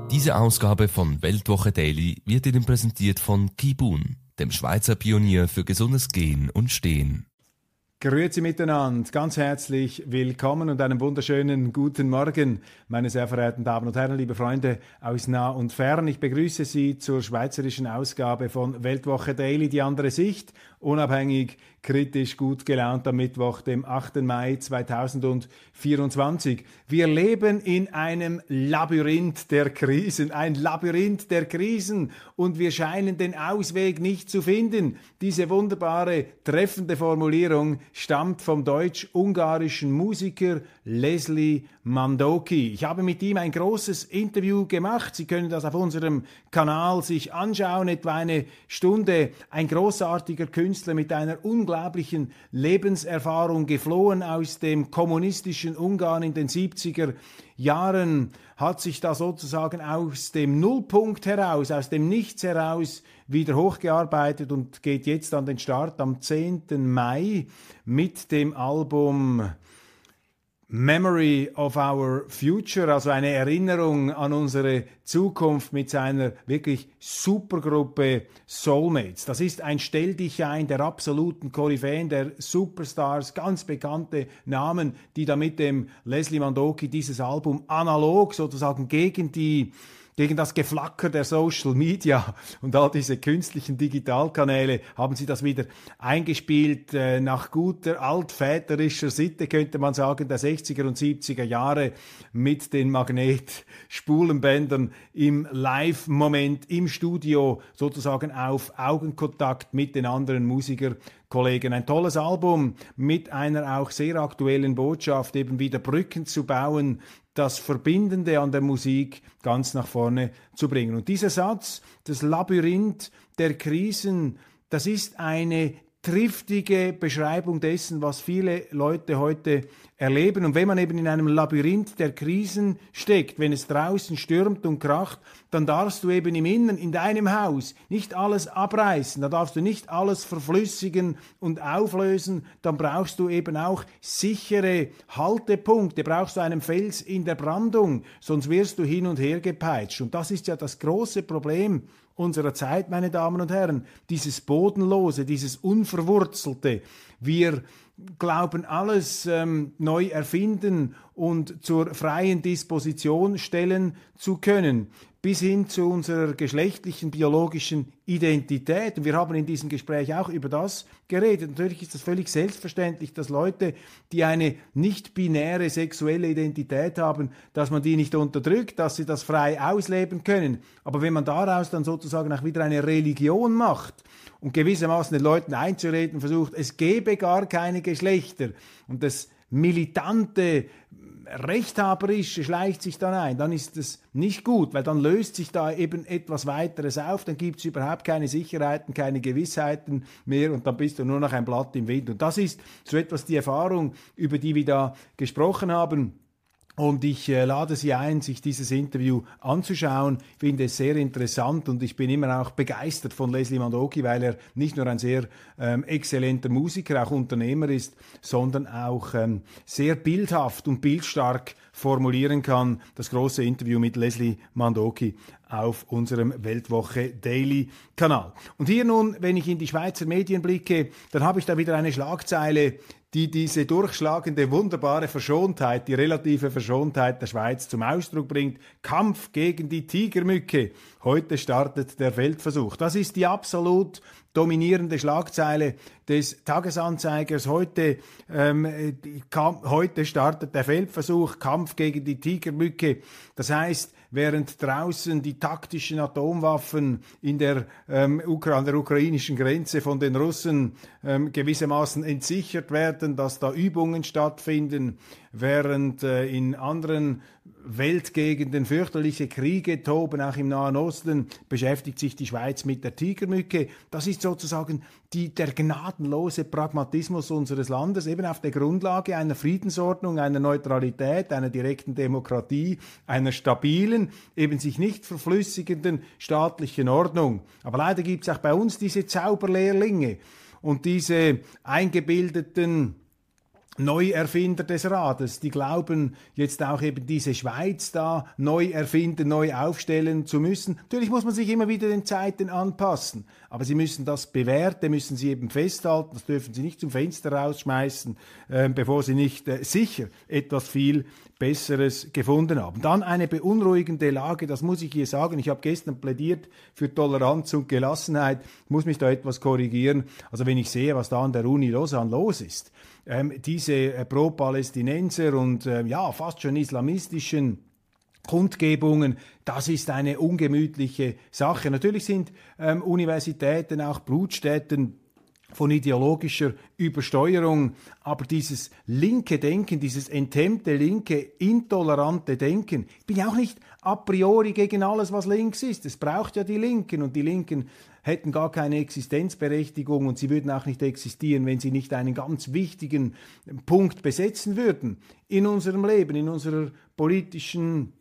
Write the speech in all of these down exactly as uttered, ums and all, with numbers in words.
Diese Ausgabe von Weltwoche Daily wird Ihnen präsentiert von Kibun, dem Schweizer Pionier für gesundes Gehen und Stehen. Grüezi miteinander, ganz herzlich willkommen und einen wunderschönen guten Morgen, meine sehr verehrten Damen und Herren, liebe Freunde aus nah und fern. Ich begrüße Sie zur schweizerischen Ausgabe von Weltwoche Daily, die andere Sicht, unabhängig, kritisch, gut gelaunt am Mittwoch, dem achten Mai zweitausendvierundzwanzig. Wir leben in einem Labyrinth der Krisen, ein Labyrinth der Krisen und wir scheinen den Ausweg nicht zu finden. Diese wunderbare, treffende Formulierung stammt vom deutsch-ungarischen Musiker Leslie Mandoki. Ich habe mit ihm ein großes Interview gemacht. Sie können das auf unserem Kanal sich anschauen, etwa eine Stunde. Ein großartiger Künstler mit einer unglaublichen Lebenserfahrung, geflohen aus dem kommunistischen Ungarn in den siebziger Jahren, hat sich da sozusagen aus dem Nullpunkt heraus, aus dem Nichts heraus wieder hochgearbeitet und geht jetzt an den Start am zehnten Mai mit dem Album Memory of Our Future, also eine Erinnerung an unsere Zukunft mit seiner wirklich Supergruppe Soulmates. Das ist ein Stelldichein der absoluten Koryphäen, der Superstars, ganz bekannte Namen, die da mit dem Leslie Mandoki dieses Album analog sozusagen gegen die Gegen das Geflacker der Social Media und all diese künstlichen Digitalkanäle haben sie das wieder eingespielt, äh, nach guter altväterischer Sitte, könnte man sagen, der sechziger und siebziger Jahre mit den Magnetspulenbändern im Live-Moment im Studio, sozusagen auf Augenkontakt mit den anderen Musikerkollegen. Ein tolles Album mit einer auch sehr aktuellen Botschaft, eben wieder Brücken zu bauen, das Verbindende an der Musik ganz nach vorne zu bringen. Und dieser Satz, das Labyrinth der Krisen, das ist eine triftige Beschreibung dessen, was viele Leute heute erleben. Und wenn man eben in einem Labyrinth der Krisen steckt, wenn es draußen stürmt und kracht, dann darfst du eben im Inneren, in deinem Haus, nicht alles abreißen, da darfst du nicht alles verflüssigen und auflösen, dann brauchst du eben auch sichere Haltepunkte, brauchst du einen Fels in der Brandung, sonst wirst du hin und her gepeitscht. Und das ist ja das große Problem unserer Zeit, meine Damen und Herren, dieses Bodenlose, dieses Unverwurzelte. Wir glauben, alles ähm, neu erfinden und zur freien Disposition stellen zu können, bis hin zu unserer geschlechtlichen, biologischen Identität. Und wir haben in diesem Gespräch auch über das geredet. Natürlich ist das völlig selbstverständlich, dass Leute, die eine nicht-binäre sexuelle Identität haben, dass man die nicht unterdrückt, dass sie das frei ausleben können. Aber wenn man daraus dann sozusagen auch wieder eine Religion macht und gewissermaßen den Leuten einzureden versucht, es gebe gar keine Geschlechter und das militante, Rechthaberische schleicht sich dann ein, dann ist das nicht gut, weil dann löst sich da eben etwas weiteres auf, dann gibt es überhaupt keine Sicherheiten, keine Gewissheiten mehr und dann bist du nur noch ein Blatt im Wind. Und das ist so etwas die Erfahrung, über die wir da gesprochen haben. Und ich äh, lade Sie ein, sich dieses Interview anzuschauen. Ich finde es sehr interessant und ich bin immer auch begeistert von Leslie Mandoki, weil er nicht nur ein sehr ähm, exzellenter Musiker, auch Unternehmer ist, sondern auch ähm, sehr bildhaft und bildstark formulieren kann. Das große Interview mit Leslie Mandoki auf unserem Weltwoche Daily Kanal. Und hier nun, wenn ich in die Schweizer Medien blicke, dann habe ich da wieder eine Schlagzeile, die diese durchschlagende, wunderbare Verschontheit, die relative Verschontheit der Schweiz zum Ausdruck bringt. Kampf gegen die Tigermücke. Heute startet der Feldversuch. Das ist die absolut dominierende Schlagzeile des Tagesanzeigers. Heute, ähm, kam, heute startet der Feldversuch, Kampf gegen die Tigermücke. Das heißt, während draußen die taktischen Atomwaffen in der, ähm, Ukra- an der ukrainischen Grenze von den Russen ähm, gewissermaßen entsichert werden, dass da Übungen stattfinden, während äh, in anderen Weltgegenden fürchterliche Kriege toben, auch im Nahen Osten, beschäftigt sich die Schweiz mit der Tigermücke. Das ist sozusagen die, der gnadenlose Pragmatismus unseres Landes, eben auf der Grundlage einer Friedensordnung, einer Neutralität, einer direkten Demokratie, einer stabilen, eben sich nicht verflüssigenden staatlichen Ordnung. Aber leider gibt es auch bei uns diese Zauberlehrlinge und diese eingebildeten Neuerfinder des Rades, die glauben jetzt auch eben diese Schweiz da neu erfinden, neu aufstellen zu müssen. Natürlich muss man sich immer wieder den Zeiten anpassen, aber sie müssen das Bewährte, müssen sie eben festhalten, das dürfen sie nicht zum Fenster rausschmeißen, äh, bevor sie nicht äh, sicher etwas viel Besseres gefunden haben. Dann eine beunruhigende Lage, das muss ich hier sagen. Ich habe gestern plädiert für Toleranz und Gelassenheit, muss mich da etwas korrigieren. Also wenn ich sehe, was da an der Uni Lausanne los ist, ähm, diese äh, Pro-Palästinenser und äh, ja fast schon islamistischen Kundgebungen, das ist eine ungemütliche Sache. Natürlich sind ähm, Universitäten auch Brutstätten von ideologischer Übersteuerung, aber dieses linke Denken, dieses enthemmte, linke, intolerante Denken, ich bin ja auch nicht a priori gegen alles, was links ist. Es braucht ja die Linken und die Linken hätten gar keine Existenzberechtigung und sie würden auch nicht existieren, wenn sie nicht einen ganz wichtigen Punkt besetzen würden in unserem Leben, in unserer politischen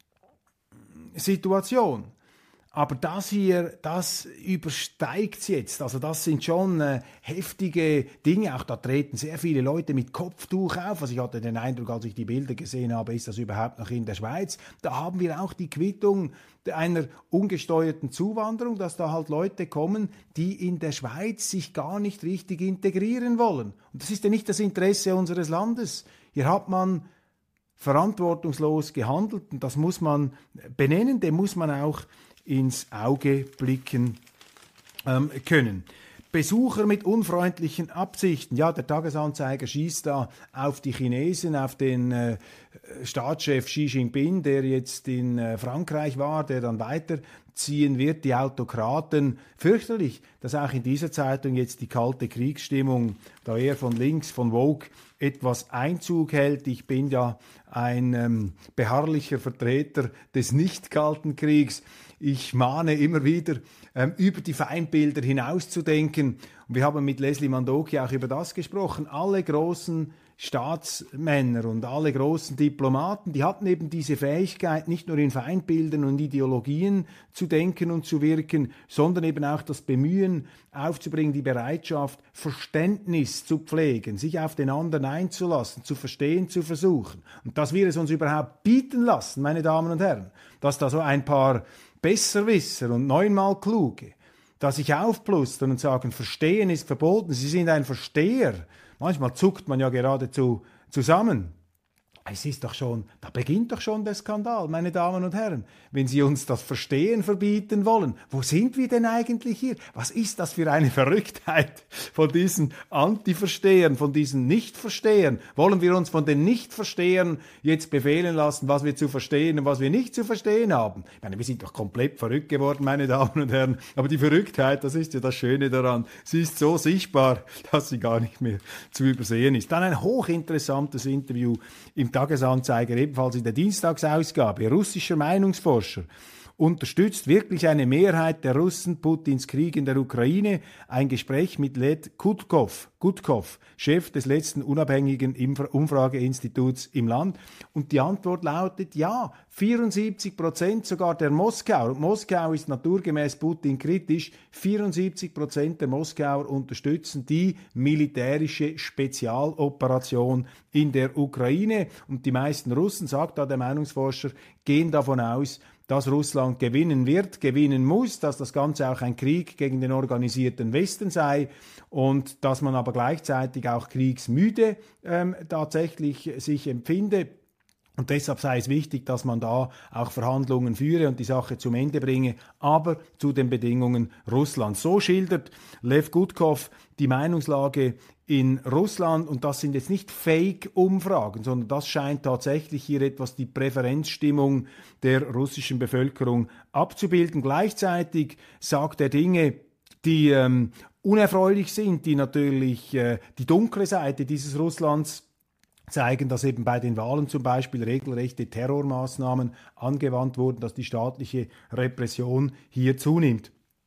Situation. Aber das hier, das übersteigt jetzt. Also das sind schon äh, heftige Dinge. Auch da treten sehr viele Leute mit Kopftuch auf. Also ich hatte den Eindruck, als ich die Bilder gesehen habe, ist das überhaupt noch in der Schweiz? Da haben wir auch die Quittung einer ungesteuerten Zuwanderung, dass da halt Leute kommen, die in der Schweiz sich gar nicht richtig integrieren wollen. Und das ist ja nicht das Interesse unseres Landes. Hier hat man verantwortungslos gehandelt und das muss man benennen, dem muss man auch ins Auge blicken ähm, können. Besucher mit unfreundlichen Absichten. Ja, der Tagesanzeiger schießt da auf die Chinesen, auf den äh, Staatschef Xi Jinping, der jetzt in äh, Frankreich war, der dann weiterziehen wird, die Autokraten. Fürchterlich, dass auch in dieser Zeitung jetzt die kalte Kriegsstimmung, da eher von links, von Woke, etwas Einzug hält. Ich bin ja ein ähm, beharrlicher Vertreter des nicht kalten Kriegs. Ich mahne immer wieder, ähm, über die Feindbilder hinauszudenken. Und wir haben mit Leslie Mandoki auch über das gesprochen. Alle großen Staatsmänner und alle großen Diplomaten, die hatten eben diese Fähigkeit, nicht nur in Feindbildern und Ideologien zu denken und zu wirken, sondern eben auch das Bemühen aufzubringen, die Bereitschaft, Verständnis zu pflegen, sich auf den anderen einzulassen, zu verstehen, zu versuchen. Und dass wir es uns überhaupt bieten lassen, meine Damen und Herren, dass da so ein paar Besserwisser und neunmal Kluge, dass sich aufplustern und sagen, Verstehen ist verboten, Sie sind ein Versteher. Manchmal zuckt man ja geradezu zusammen. Es ist doch schon, da beginnt doch schon der Skandal, meine Damen und Herren. Wenn Sie uns das Verstehen verbieten wollen, wo sind wir denn eigentlich hier? Was ist das für eine Verrücktheit von diesen Anti-Verstehern, von diesen Nicht-Verstehern? Wollen wir uns von den Nicht-Verstehern jetzt befehlen lassen, was wir zu verstehen und was wir nicht zu verstehen haben? Ich meine, wir sind doch komplett verrückt geworden, meine Damen und Herren. Aber die Verrücktheit, das ist ja das Schöne daran. Sie ist so sichtbar, dass sie gar nicht mehr zu übersehen ist. Dann ein hochinteressantes Interview im Tagesanzeiger, ebenfalls in der Dienstagsausgabe. Russischer Meinungsforscher. Unterstützt wirklich eine Mehrheit der Russen Putins Krieg in der Ukraine? Ein Gespräch mit Led Gutkov, Gutkov, Chef des letzten unabhängigen Umfrageinstituts im Land. Und die Antwort lautet ja, vierundsiebzig Prozent sogar der Moskauer. Und Moskau ist naturgemäß Putin kritisch. vierundsiebzig Prozent der Moskauer unterstützen die militärische Spezialoperation in der Ukraine. Und die meisten Russen, sagt da der Meinungsforscher, gehen davon aus, dass Russland gewinnen wird, gewinnen muss, dass das Ganze auch ein Krieg gegen den organisierten Westen sei und dass man aber gleichzeitig auch kriegsmüde ähm, tatsächlich sich empfinde. Und deshalb sei es wichtig, dass man da auch Verhandlungen führe und die Sache zum Ende bringe, aber zu den Bedingungen Russlands. So schildert Lev Gutkov die Meinungslage in Russland und das sind jetzt nicht Fake-Umfragen, sondern das scheint tatsächlich hier etwas die Präferenzstimmung der russischen Bevölkerung abzubilden. Gleichzeitig sagt er Dinge, die ähm, unerfreulich sind, die natürlich äh, die dunkle Seite dieses Russlands zeigen, dass eben bei den Wahlen zum Beispiel regelrechte Terrormaßnahmen angewandt wurden, dass die staatliche Repression hier zunimmt.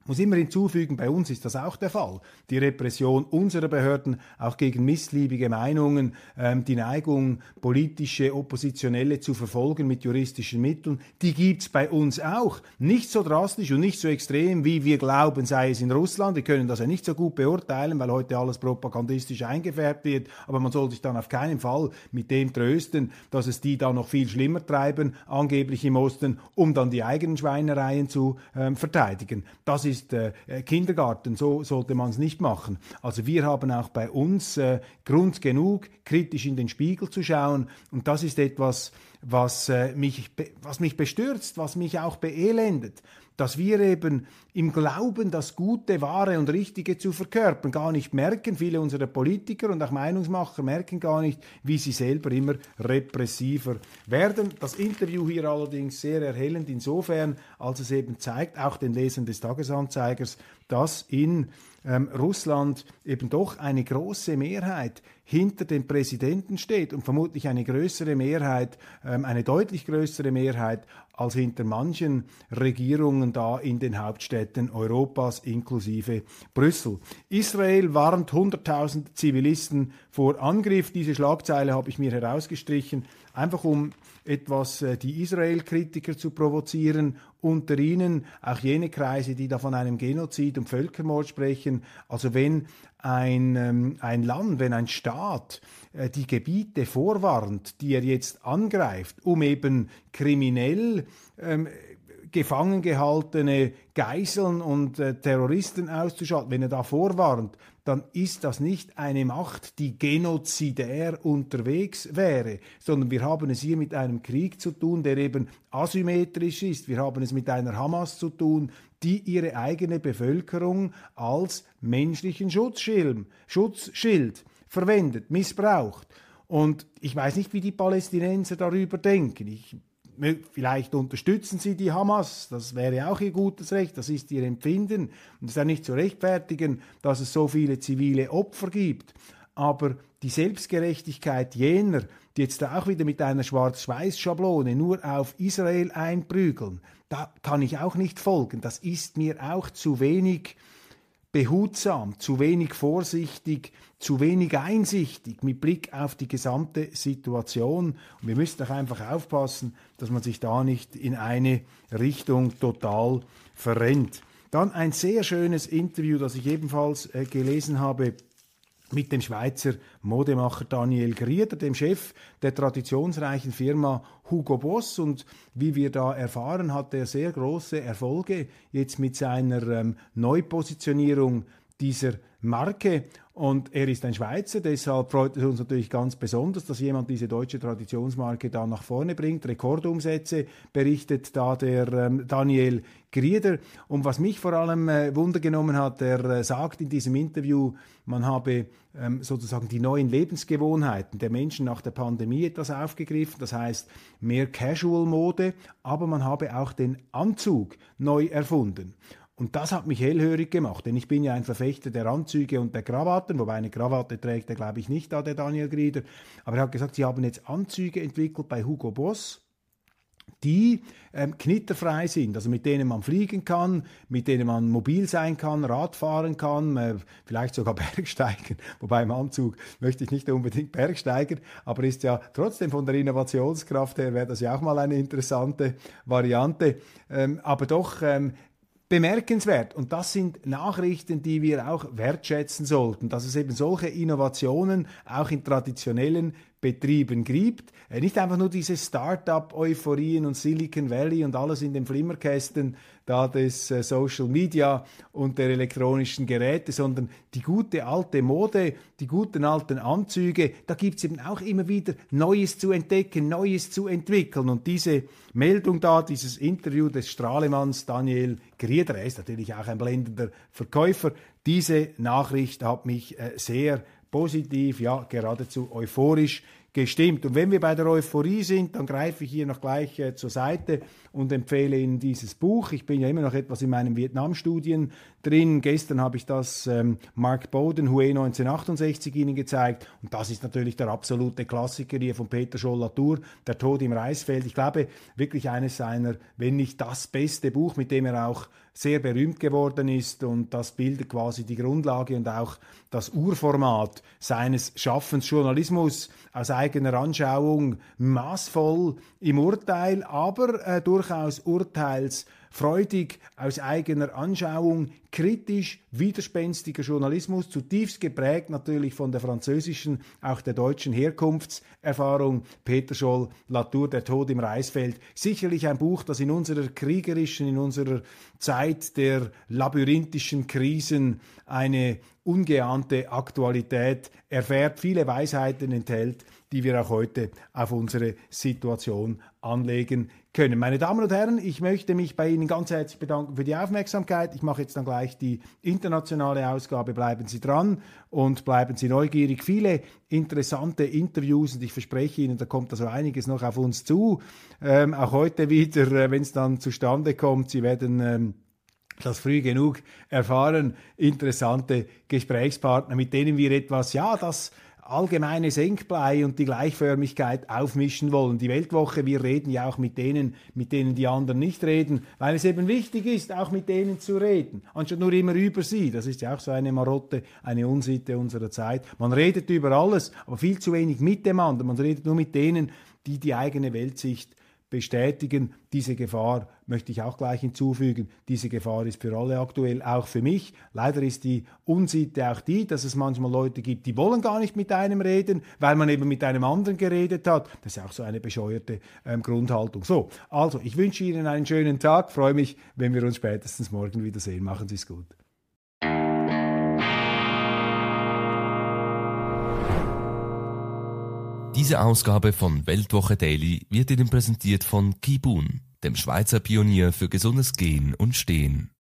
muss immer hinzufügen, bei uns ist das auch der Fall. Die Repression unserer Behörden, auch gegen missliebige Meinungen, ähm, die Neigung, politische Oppositionelle zu verfolgen mit juristischen Mitteln, die gibt's bei uns auch. Nicht so drastisch und nicht so extrem, wie wir glauben, sei es in Russland. Wir können das ja nicht so gut beurteilen, weil heute alles propagandistisch eingefärbt wird. Aber man soll sich dann auf keinen Fall mit dem trösten, dass es die da noch viel schlimmer treiben, angeblich im Osten, um dann die eigenen Schweinereien zu ähm, verteidigen. Das ist Ist, äh, Kindergarten, so sollte man es nicht machen. Also wir haben auch bei uns äh, Grund genug, kritisch in den Spiegel zu schauen, und das ist etwas, was, äh, mich, was mich bestürzt, was mich auch beelendet, dass wir eben im Glauben, das Gute, Wahre und Richtige zu verkörpern, gar nicht merken, viele unserer Politiker und auch Meinungsmacher merken gar nicht, wie sie selber immer repressiver werden. Das Interview hier allerdings sehr erhellend insofern, als es eben zeigt, auch den Lesern des Tagesanzeigers, dass in ähm, Russland eben doch eine große Mehrheit hinter dem Präsidenten steht und vermutlich eine größere Mehrheit, ähm, eine deutlich größere Mehrheit als hinter manchen Regierungen da in den Hauptstädten Europas inklusive Brüssel. Israel warnt hunderttausend Zivilisten vor Angriff. Diese Schlagzeile habe ich mir herausgestrichen, einfach um etwas äh, die Israel-Kritiker zu provozieren, unter ihnen auch jene Kreise, die da von einem Genozid und Völkermord sprechen. Also wenn ein, ähm, ein Land, wenn ein Staat äh, die Gebiete vorwarnt, die er jetzt angreift, um eben kriminell ähm, gefangen gehaltene Geiseln und äh, Terroristen auszuschalten, wenn er da vorwarnt, dann ist das nicht eine Macht, die genozidär unterwegs wäre, sondern wir haben es hier mit einem Krieg zu tun, der eben asymmetrisch ist. Wir haben es mit einer Hamas zu tun, die ihre eigene Bevölkerung als menschlichen Schutzschirm, Schutzschild verwendet, missbraucht. Und ich weiß nicht, wie die Palästinenser darüber denken. Ich Vielleicht unterstützen sie die Hamas, das wäre auch ihr gutes Recht, das ist ihr Empfinden. Und es ist auch nicht zu rechtfertigen, dass es so viele zivile Opfer gibt. Aber die Selbstgerechtigkeit jener, die jetzt auch wieder mit einer Schwarz-Weiß-Schablone nur auf Israel einprügeln, da kann ich auch nicht folgen. Das ist mir auch zu wenig behutsam, zu wenig vorsichtig, zu wenig einsichtig mit Blick auf die gesamte Situation. Und wir müssen doch einfach aufpassen, dass man sich da nicht in eine Richtung total verrennt. Dann ein sehr schönes Interview, das ich ebenfalls äh, gelesen habe, mit dem Schweizer Modemacher Daniel Grieder, dem Chef der traditionsreichen Firma Hugo Boss. Und wie wir da erfahren, hat er sehr große Erfolge jetzt mit seiner ähm, Neupositionierung dieser Marke. Und er ist ein Schweizer, deshalb freut es uns natürlich ganz besonders, dass jemand diese deutsche Traditionsmarke da nach vorne bringt. Rekordumsätze berichtet da der ähm, Daniel Grieder. Und was mich vor allem äh, Wunder genommen hat, er äh, sagt in diesem Interview, man habe ähm, sozusagen die neuen Lebensgewohnheiten der Menschen nach der Pandemie etwas aufgegriffen. Das heißt mehr Casual-Mode, aber man habe auch den Anzug neu erfunden. Und das hat mich hellhörig gemacht, denn ich bin ja ein Verfechter der Anzüge und der Krawatten, wobei eine Krawatte trägt er, glaube ich, nicht da, der Daniel Grieder. Aber er hat gesagt, sie haben jetzt Anzüge entwickelt bei Hugo Boss, die ähm, knitterfrei sind, also mit denen man fliegen kann, mit denen man mobil sein kann, Rad fahren kann, äh, vielleicht sogar Bergsteigen, wobei im Anzug möchte ich nicht unbedingt Bergsteigen, aber ist ja trotzdem von der Innovationskraft her, wäre das ja auch mal eine interessante Variante, ähm, aber doch ähm, bemerkenswert. Und das sind Nachrichten, die wir auch wertschätzen sollten, dass es eben solche Innovationen auch in traditionellen Betrieben gibt. Nicht einfach nur diese Start-up-Euphorien und Silicon Valley und alles in den Flimmerkästen da des äh, Social Media und der elektronischen Geräte, sondern die gute alte Mode, die guten alten Anzüge, da gibt es eben auch immer wieder Neues zu entdecken, Neues zu entwickeln. Und diese Meldung da, dieses Interview des Strahlemanns Daniel Grieder, er ist natürlich auch ein blendender Verkäufer, diese Nachricht hat mich äh, sehr positiv, ja geradezu euphorisch gestimmt. Und wenn wir bei der Euphorie sind, dann greife ich hier noch gleich äh, zur Seite und empfehle Ihnen dieses Buch. Ich bin ja immer noch etwas in meinen Vietnam-Studien drin. Gestern habe ich das ähm, Mark Bowden, Hue neunzehnhundertachtundsechzig, Ihnen gezeigt. Und das ist natürlich der absolute Klassiker hier von Peter Scholl-Latour, Der Tod im Reisfeld. Ich glaube, wirklich eines seiner, wenn nicht das beste Buch, mit dem er auch sehr berühmt geworden ist, und das bildet quasi die Grundlage und auch das Urformat seines Schaffens. Journalismus aus eigener Anschauung, maßvoll im Urteil, aber äh, durchaus urteilsfreudig aus eigener Anschauung, kritisch, widerspenstiger Journalismus, zutiefst geprägt natürlich von der französischen, auch der deutschen Herkunftserfahrung. Peter Scholl-Latour, Der Tod im Reisfeld. Sicherlich ein Buch, das in unserer kriegerischen, in unserer Zeit der labyrinthischen Krisen eine ungeahnte Aktualität erfährt, viele Weisheiten enthält, die wir auch heute auf unsere Situation anlegen können. Meine Damen und Herren, ich möchte mich bei Ihnen ganz herzlich bedanken für die Aufmerksamkeit. Ich mache jetzt dann gleich die internationale Ausgabe. Bleiben Sie dran und bleiben Sie neugierig. Viele interessante Interviews, und ich verspreche Ihnen, da kommt also einiges noch auf uns zu. Ähm, auch heute wieder, äh, wenn es dann zustande kommt. Sie werden ähm, das früh genug erfahren, interessante Gesprächspartner, mit denen wir etwas, ja, das allgemeine Senkblei und die Gleichförmigkeit aufmischen wollen. Die Weltwoche, wir reden ja auch mit denen, mit denen die anderen nicht reden, weil es eben wichtig ist, auch mit denen zu reden, anstatt nur immer über sie. Das ist ja auch so eine Marotte, eine Unsitte unserer Zeit. Man redet über alles, aber viel zu wenig mit dem anderen. Man redet nur mit denen, die die eigene Weltsicht bestätigen. Diese Gefahr möchte ich auch gleich hinzufügen. Diese Gefahr ist für alle aktuell, auch für mich. Leider ist die Unsitte auch die, dass es manchmal Leute gibt, die wollen gar nicht mit einem reden, weil man eben mit einem anderen geredet hat. Das ist ja auch so eine bescheuerte ähm, Grundhaltung. So, also ich wünsche Ihnen einen schönen Tag, freue mich, wenn wir uns spätestens morgen wiedersehen. Machen Sie es gut. Diese Ausgabe von Weltwoche Daily wird Ihnen präsentiert von Kibun, dem Schweizer Pionier für gesundes Gehen und Stehen.